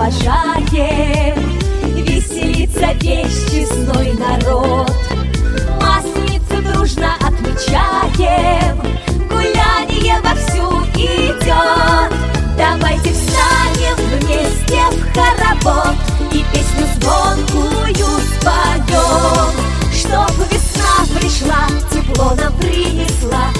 провожаем. Веселится весь честной народ, Масленицу дружно отмечаем. Гуляние вовсю идет, давайте встанем вместе в хоровод и песню звонкую споем. Чтоб весна пришла, тепло нам принесла,